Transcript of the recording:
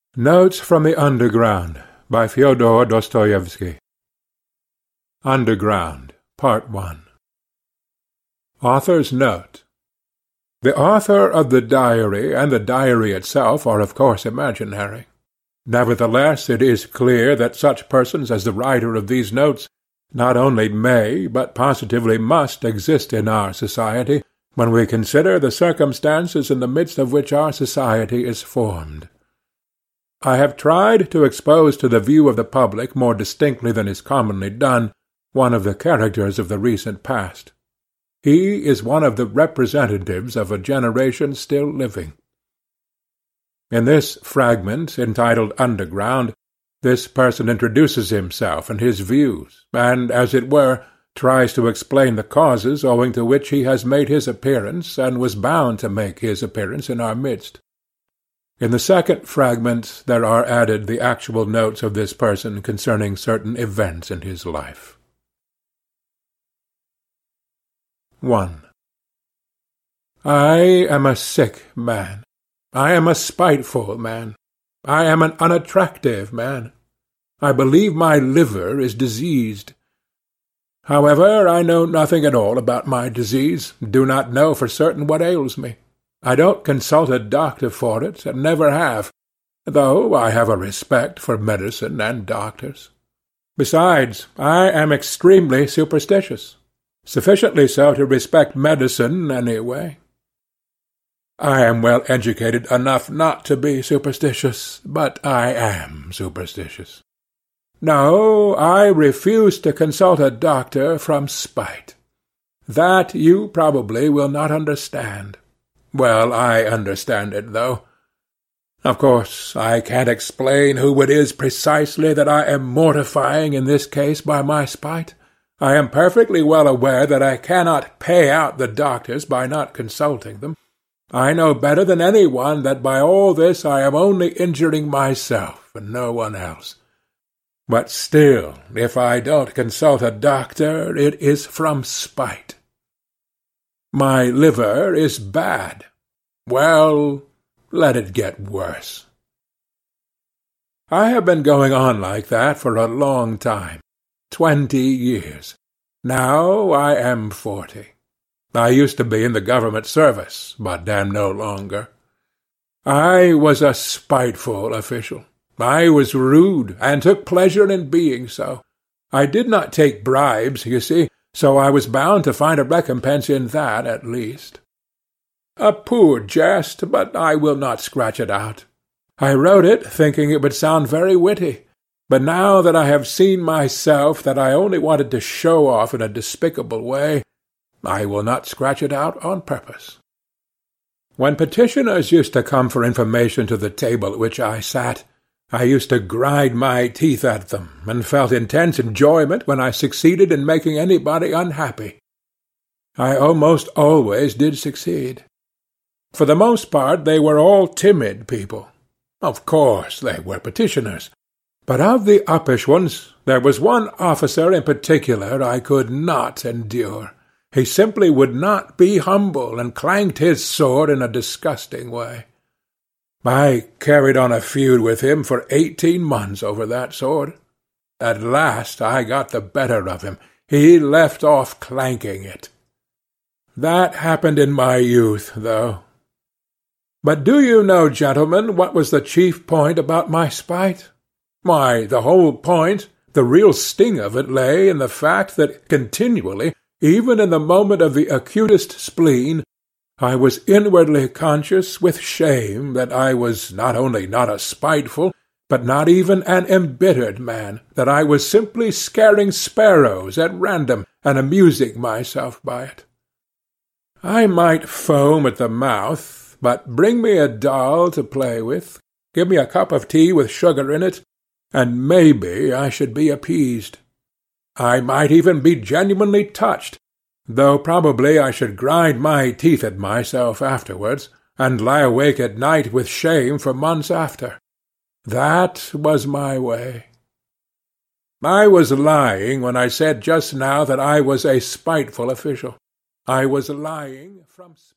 Notes from the Underground by Fyodor Dostoevsky. Underground, Part 1. Author's Note. The author of the diary and the diary itself are of course imaginary. Nevertheless, it is clear that such persons as the writer of these notes not only may, but positively must exist in our society, when we consider the circumstances in the midst of which our society is formed. I have tried to expose to the view of the public more distinctly than is commonly done one of the characters of the recent past. He is one of the representatives of a generation still living. In this fragment, entitled Underground, this person introduces himself and his views, and, as it were, tries to explain the causes owing to which he has made his appearance and was bound to make his appearance in our midst. In the second fragment there are added the actual notes of this person concerning certain events in his life. 1. I am a sick man. I am a spiteful man. I am an unattractive man. I believe my liver is diseased. However, I know nothing at all about my disease, do not know for certain what ails me. I don't consult a doctor for it, and never have, though I have a respect for medicine and doctors. Besides, I am extremely superstitious, sufficiently so to respect medicine anyway. I am well educated enough not to be superstitious, but I am superstitious. No, I refuse to consult a doctor from spite. That you probably will not understand. Well, I understand it, though. Of course, I can't explain who it is precisely that I am mortifying in this case by my spite. I am perfectly well aware that I cannot pay out the doctors by not consulting them. I know better than any one that by all this I am only injuring myself and no one else. But still, if I don't consult a doctor, it is from spite. My liver is bad. Well, let it get worse. I have been going on like that for a long time, 20 years. Now I am 40. I used to be in the government service, but am no longer. I was a spiteful official. I was rude, and took pleasure in being so. I did not take bribes, you see, so I was bound to find a recompense in that at least. A poor jest, but I will not scratch it out. I wrote it thinking it would sound very witty, but now that I have seen myself that I only wanted to show off in a despicable way, I will not scratch it out on purpose. When petitioners used to come for information to the table at which I sat, I used to grind my teeth at them, and felt intense enjoyment when I succeeded in making anybody unhappy. I almost always did succeed. For the most part they were all timid people. Of course they were petitioners, but of the uppish ones there was one officer in particular I could not endure. He simply would not be humble, and clanked his sword in a disgusting way. I carried on a feud with him for 18 months over that sword. At last I got the better of him. He left off clanking it. That happened in my youth, though. But do you know, gentlemen, what was the chief point about my spite? Why, the whole point, the real sting of it lay in the fact that continually, even in the moment of the acutest spleen, I was inwardly conscious with shame that I was not only not a spiteful, but not even an embittered man, that I was simply scaring sparrows at random and amusing myself by it. I might foam at the mouth, but bring me a doll to play with, give me a cup of tea with sugar in it, and maybe I should be appeased. I might even be genuinely touched, though probably I should grind my teeth at myself afterwards, and lie awake at night with shame for months after. That was my way. I was lying when I said just now that I was a spiteful official. I was lying from spite.